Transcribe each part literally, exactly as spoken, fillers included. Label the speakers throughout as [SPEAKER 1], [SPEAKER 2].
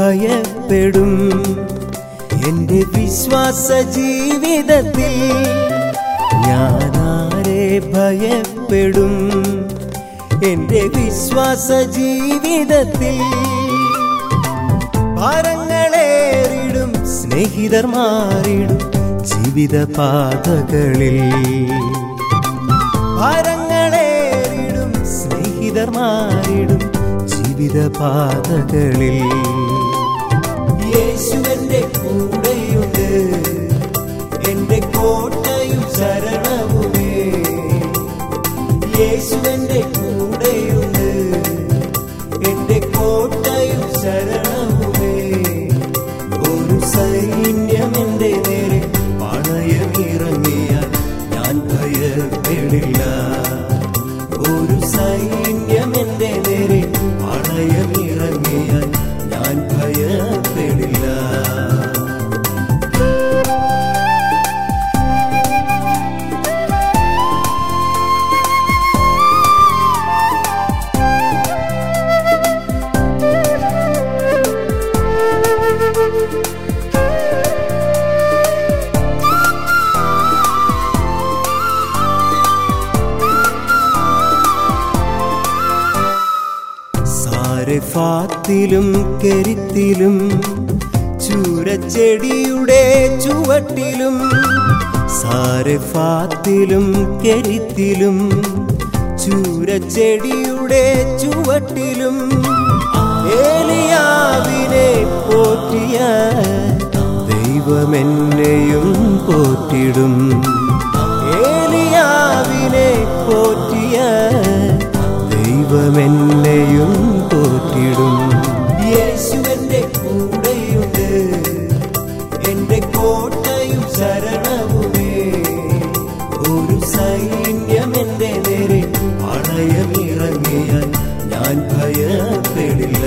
[SPEAKER 1] ഭയപ്പെടും എന്റെ വിശ്വാസ ജീവിതത്തിൽ. ഞാനാരെ ഭയപ്പെടും എന്റെ വിശ്വാസ ജീവിതത്തിൽ. ഭാരങ്ങളേറിടും സ്നേഹിതർ മാറിടും ജീവിത പാതകളിൽ. ഭാരങ്ങളേറിടും സ്നേഹിതർ മാറിടും ജീവിത പാതകളിൽ. യേശുവന്റെ കൂടെയുണ്ട് എന്റെ കോട്ടയും ശരണവുമേ. യേശുവന്റെ കൂടെയുണ്ട് എന്റെ കോട്ടയും ശരണവുമേ. ഒരു സൈന്യം എന്റെ നേരെ പണയമിറങ്ങിയാൽ ഞാൻ ഭയപ്പെടില്ല. ഒരു സൈന്യം എന്റെ നേരെ പണയമിറങ്ങിയാൽ ഞാൻ ഭയപ്പെടില്ല. സാരെഫാത്തിലും കെരിത്തിലും ചൂരച്ചെടിയുടെ ചുവട്ടിലും. സാരെഫാത്തിലും കെരിത്തിലും ചൂരച്ചെടിയുടെ ചുവട്ടിലും ഏലിയാവിനെ പോറ്റിയ ദൈവമെന്നെയും പോറ്റിടും. ഏലിയാവിനെ പോറ്റിയ ദൈവമെന്നെയും പോറ്റിടും. യേശുവന്റെ കൂടെയുണ്ട് എന്റെ കോട്ടയും ശരണവുമേ. ഒരു സൈന്യം എന്റെ നേരെ പണയമിറങ്ങിയാൽ ഞാൻ ഭയപ്പെടില്ല.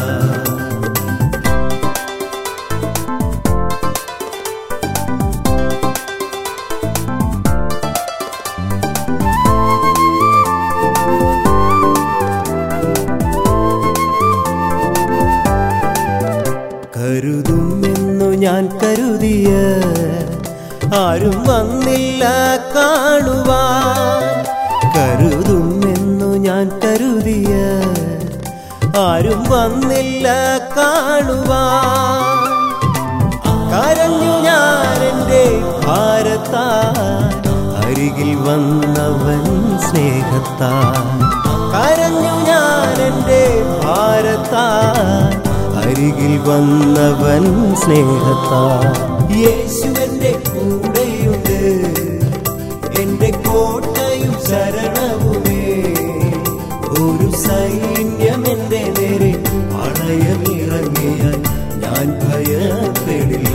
[SPEAKER 1] കരുതുമെന്നു ഞാൻ കരുതിയ ആരും വന്നില്ല കാണുവാൻ. കരുതുമെന്നു ഞാൻ കരുതിയ ആരും വന്നില്ല കാണുവാൻ. കരഞ്ഞു ഞാൻ എൻ്റെ ഭാരത്താൽ അരികിൽ വന്നവൻ സ്നേഹത്താൽ. കരഞ്ഞു ഞാൻ എൻ്റെ ഭാരത്താൽ അരികിൽ വന്നവൻ സ്നേഹത്താൽ. യേശുവന്റെ കൂടെയുണ്ട് എന്റെ കോട്ടയും ശരണവുമേ. ഒരു സൈന്യം എന്റെ നേരെ പണയമിറങ്ങിയാൽ ഞാൻ ഭയപ്പെടില്ല.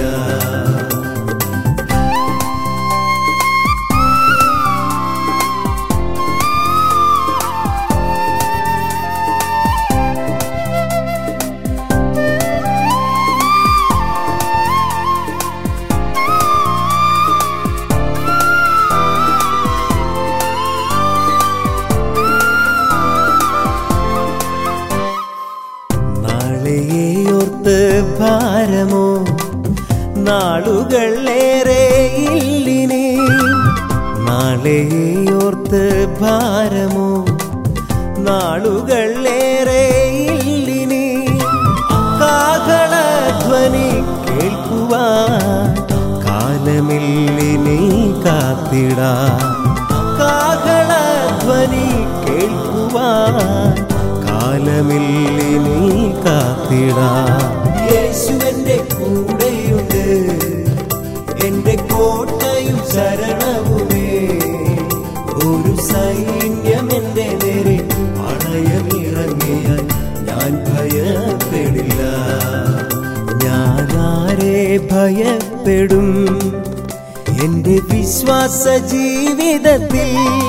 [SPEAKER 1] നാളെയോർത്ത് ഭാരമോ നാളുകളേറെ ഇല്ലിനി. നാളെയോർത്ത് ഭാരമോ നാളുകളേറെ ഇല്ലിനി. കാഹളധ്വനി കേൾക്കുവാൻ കാലമില്ലിനി കാത്തിടാൻ. കാഹളധ്വനി കേൾക്കുവാൻ കാലമില്ലിനി കാത്തിടാൻ. യേശുവന്റെ കൂടെയുണ്ട് എന്റെ കോട്ടയും ശരണവുമേ. ഒരു സൈന്യം എന്റെ നേരെ പണയമിറങ്ങിയാൽ ഞാൻ ഭയപ്പെടില്ല. ഞാനാരെ ഭയപ്പെടും എന്റെ വിശ്വാസ ജീവിതത്തിൽ.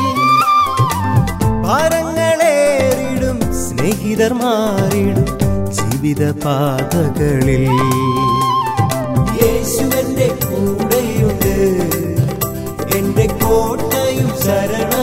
[SPEAKER 1] ഭാരങ്ങളേറിടും സ്നേഹിതർ മാറിടും ജീവിത പാതകളിൽ. യേശുവന്റെ കൂടെയുണ്ട് എന്റെ കോട്ടയും ശരണം.